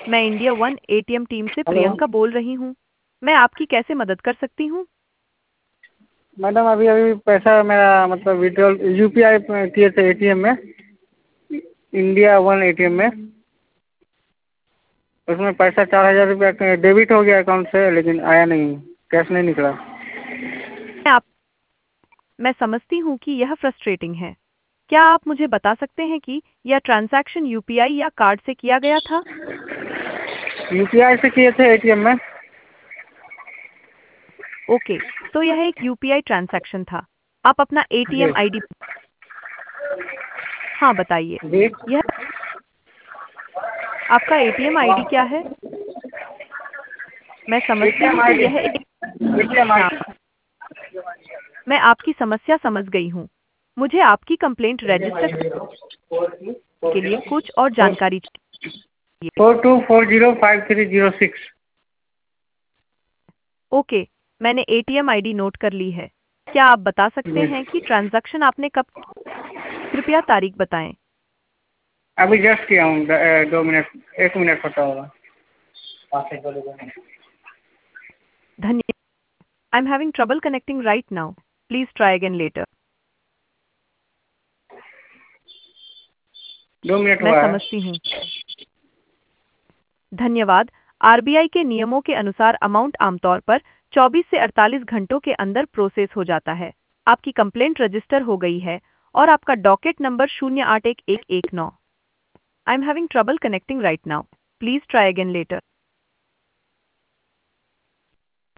मैं India one ATM team से hello Priyanka बोल रही हूँ। मैं आपकी कैसे मदद कर सकती हूँ? मैडम, अभी अभी पैसा मेरा मतलब विड्रॉल यूपीआई किए थे एटीएम में, इंडिया वन एटीएम में। उसमें पैसा 4,000 रुपया डेबिट हो गया अकाउंट से, लेकिन आया नहीं, कैश नहीं निकला। मैं आप मैं समझती हूँ कि यह फ्रस्ट्रेटिंग है। क्या आप मुझे बता सकते हैं कि यह ट्रांजैक्शन यूपीआई या कार्ड से किया गया था? यूपीआई से किए थे एटीएम में। ओके, तो यह एक यूपीआई ट्रांजैक्शन था। आप अपना जी एटीएम आईडी। हाँ, बताइए। जी। यह आपका एटीएम आईडी क्या है? मैं समझती एटीएम हूँ कि आई डी यह एक एटीएम आई हाँ, डी मैं आपकी समस्या समझ गई हूँ। मुझे आपकी कंप्लेंट रजिस्टर के लिए कुछ और जानकारी चाहिए। 42405306। ओके, मैंने एटीएम आईडी नोट कर ली है। क्या आप बता सकते जी, हैं कि ट्रांजैक्शन आपने कब? कृपया तारीख बताएं। अभी जस्ट किया हूँ, 2 मिनट 1 मिनट होता होगा। धन्यवाद। I am having trouble connecting right now. Please try again later. 2 minute मैं हुआ है। समझती हूँ। धन्यवाद। आरबीआई के नियमों के अनुसार अमाउंट आमतौर पर 24 से 48 घंटों के अंदर प्रोसेस हो जाता है। आपकी कंप्लेंट रजिस्टर हो गई है और आपका docket number 081119। I am having trouble connecting right now. Please try again letter.